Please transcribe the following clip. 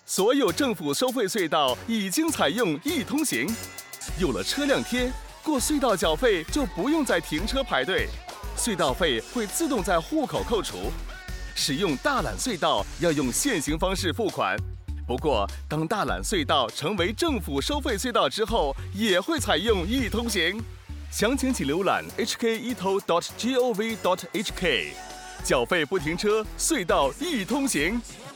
所有政府收费隧道已经采用一通行，有了车辆贴，过隧道缴费就不用再停车排队，隧道费会自动在户口扣除。使用大榄隧道要用现行方式付款，不过当大榄隧道成为政府收费隧道之后，也会采用一通行。详情请浏览 hketo.gov.hk， 缴费不停车，隧道一通行。